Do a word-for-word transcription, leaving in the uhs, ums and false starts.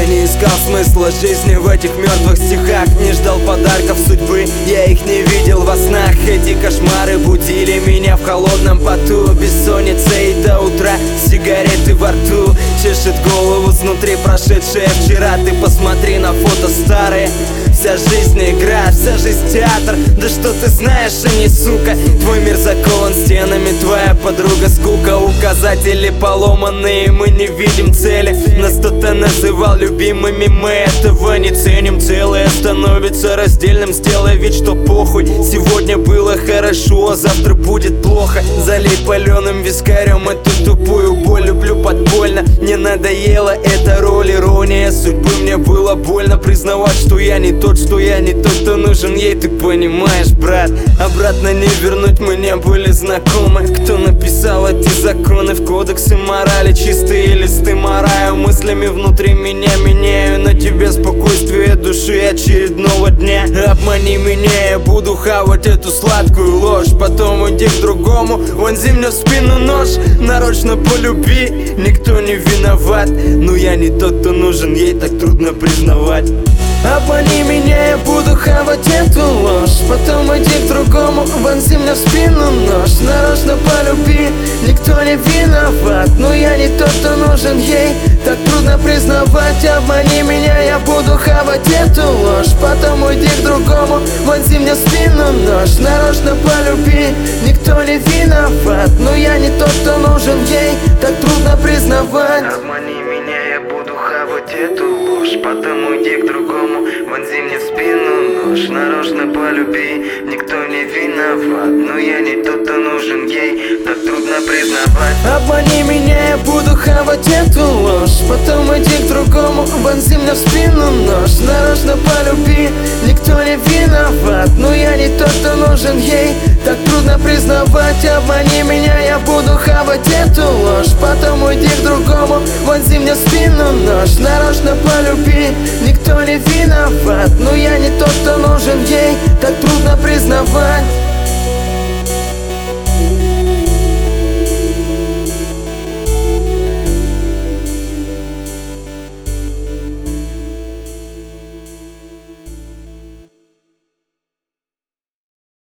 Я не искал смысла жизни в этих мертвых стихах, не ждал подарков судьбы, я их не видел во снах. Эти кошмары будили меня в холодном поту, бессонница и до утра сигареты во рту. Чешет голову снутри прошедшее вчера. Ты посмотри на фото старые. Вся жизнь игра, вся жизнь театр. Да что ты знаешь, а не сука. Твой мир закован стенами, твоя подруга скука. Указатели поломанные, мы не видим цели. Нас кто-то называл любимыми, мы этого не ценим. Целое становится раздельным, сделай вид, что похуй. Сегодня было хорошо, а завтра будет плохо. Залей паленым вискарем эту тупую боль. Люблю подпольно, не надоела эта роль. Ирония судьбы, мне было больно признавать, что я не тот, что я не тот, кто нужен ей, ты понимаешь, брат. Обратно не вернуть, мы не были знакомы. Кто написал эти законы в кодексе морали? Чистые листы мораю, мыслями внутри меня меняю. На тебе спокойствие души очередного дня. Обмани меня, я буду хавать эту сладкую ложь. Потом уйди к другому, вонзи мне в спину нож. Нарочно полюби, никто не виноват. Но я не тот, кто нужен ей, так трудно признавать. Обмани меня, я буду хавать эту ложь. Потом иди к другому, вонзи мне в спину нож. Нарочно полюби, никто не виноват. Но я не тот, кто нужен ей, так трудно признавать. Обмани меня, я буду хавать эту ложь. Потом уйди к другому, вонзи мне в спину нож. Нарочно полюби, никто не виноват. Но я не тот, кто нужен ей, так трудно признавать. Обмани меня, я буду хавать эту ложь. Потом уйди к другому, вонзи мне в спину нож. Нарочно полюби, никто не виноват. Но я не тот, кто нужен ей, так трудно признавать. Обмани меня, я буду хавать эту ложь. Потом иди к другому, вонзи мне в спину нож. Нарочно полюби, никто не виноват. Но я не тот, кто нужен ей, так трудно признавать. Обмани меня, я буду хавать эту ложь. Потом уйди к другому, вонзи мне в спину нож. Нарочно полюби, никто не виноват. Но я не тот, кто нужен ей, так трудно признавать.